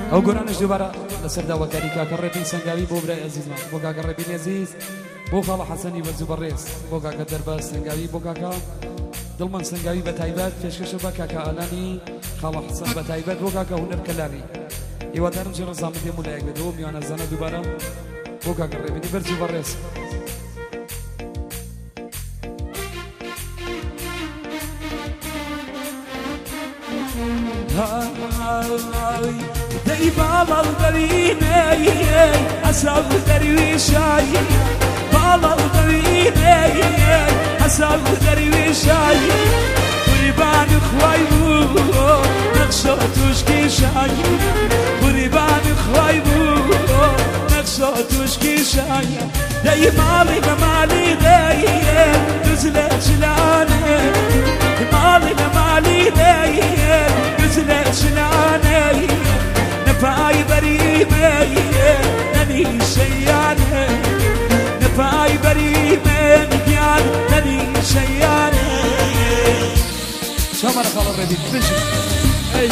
ئەو گۆرانش دووبارە لەسەر داواکاری کاکە ڕێبین سەنگاوی بۆ برای عەزیزمان بۆ کاکە ڕێبین عەزیز بۆ خاڵە حەسەنی بەرزوو بەڕێز بۆ کاکە دەرباز سەنگاوی بۆ کاکە دڵمان سەنگاوی بە تایبەت پێشکەشە بە کاکە ئالانی خاڵە حەسەن بە تایبەت بۆ کاکە هونەر کەلانی هیوادارم جێ ڕەزامەت دێم و لایەک بێتەوە میوانە زانە دووبارە بۆ کاکە ڕێبینی بەرزوو بەڕێز دەی باڵەڵ بەوینەی ئەساو دەرویشای باڵەڵ بەوینەی ئەساو دەرویشای قوربان خوای بوو نەخشە توشکی شای قوربان خوای بوو نەخشە توشکی شای دەی ماڵی لە ماڵی دەی دوز لە جلانێ ماڵی لە ماڵی دەی دوز لە جلانێ نفاي بريمة نني شيانة نفاي بريمة نجيان نني شيانة شامر خاله رديد بشي اي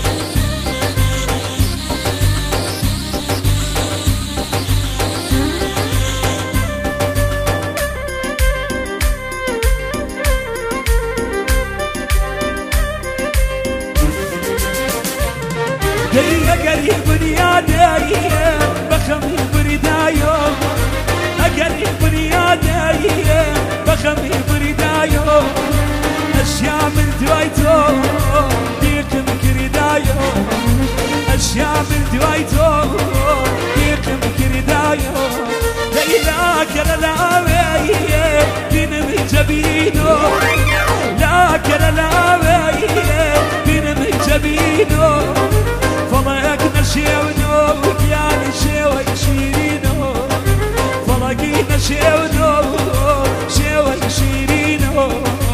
أقري بنيادي بخمي بردايو أقري بنيادي بخمي بردايو أشياء من دوايتو ديكم كردايو أشياء من دوايتو ديكم كردايو ليلا كرلاوي بينم جبينو لا كرلاوي بينم جبينو فضاك نشيونو يعني شيوي شيرينو فضاكي نشيونو شيوي شيرينو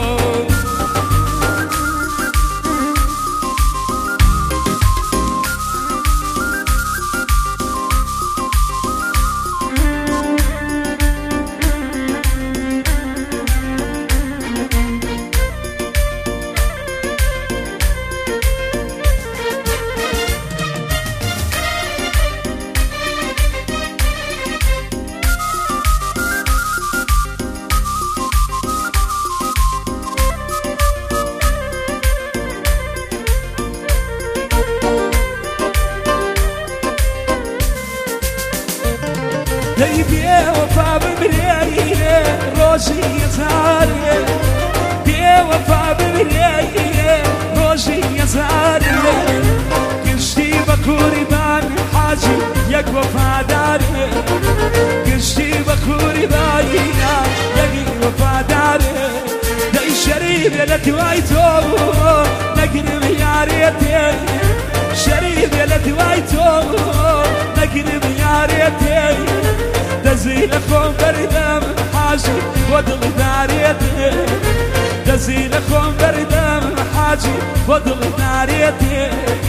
دەی بێوەفا بمرێ ڕۆژی هەزارێ بێوەفا بمرێ ڕۆژی هەزارێ گشتی بە قوربان حاجی یەک وەفادارێ گشتی بە قوربانینا یەکی وەفادارێ دەی شەریفێ لە دوای تۆ نەگرم یارێتێ شەریفێ لە دوای تۆ نەگرم یارێتێ دزي لخون بردم حاجي ودل ناريتي دزي لخون بردم حاجي ودل ناريتي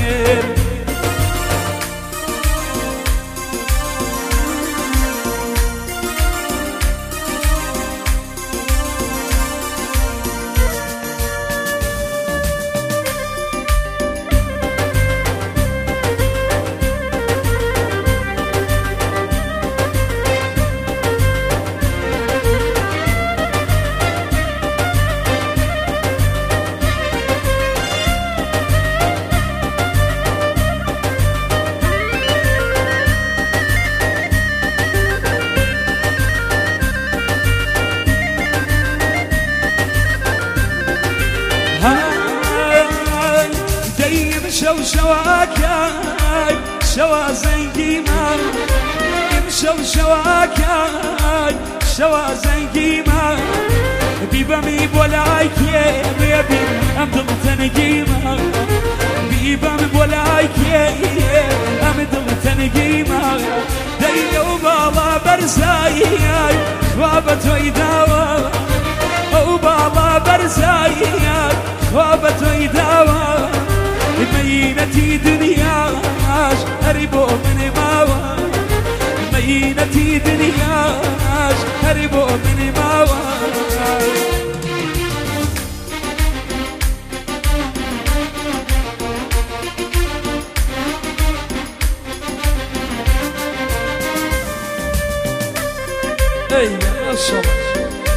شو شواكاي شوا زنقي ما امشوا شواكاي شوا زنقي ما بيبامي بولايكي بيبي امدل تنقيما بيبامي بولايكي امدل تنقيما ديو بابا برزاي خوابت ويداوا او بابا برزاي خوابت ويداوا مينتي دنياش هربو من ماوا مينتي دنياش هربو من ماوا اي ما شاء الله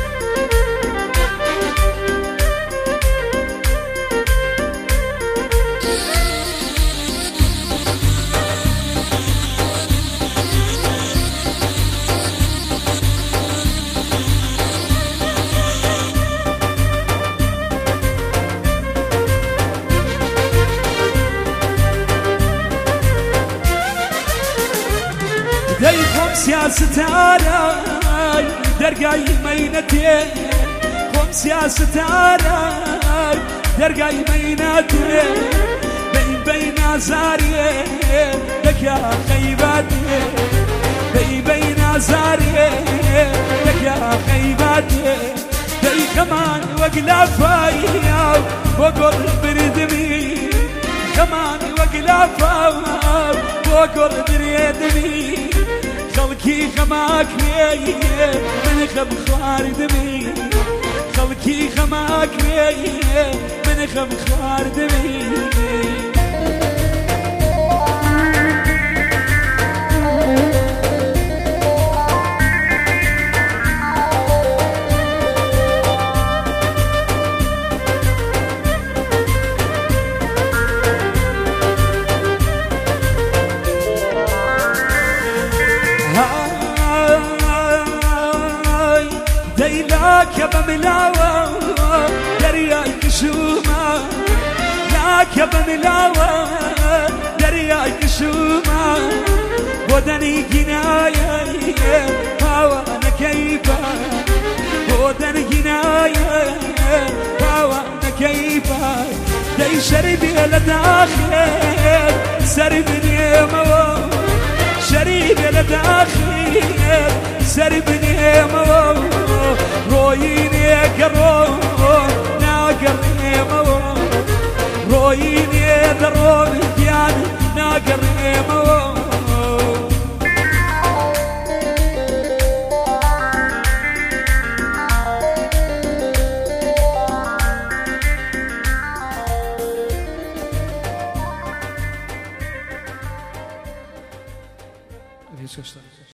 خمس يا ستارة درقاي مينتي خمس يا ستارة درقاي مينتي بين زاري لك يا خيباتي بين زاري لك يا خيباتي دي كمان وقلافاي وقر بردمي كمان وقلافاي وقر بردمي خلكي خماك من خب خوار دمي خلكي خماك من خب خوار دمي لك بملاوة دريا كشومة لك بملاوة دريا كشومة ودني جناية وانا كيفة ودني جناية وانا كيفة دي شربي لداخل سربني مو شربي لداخل سربني مو رويني كرو ناقرني مو رويني درو ديان ناقرني مو Wiesz,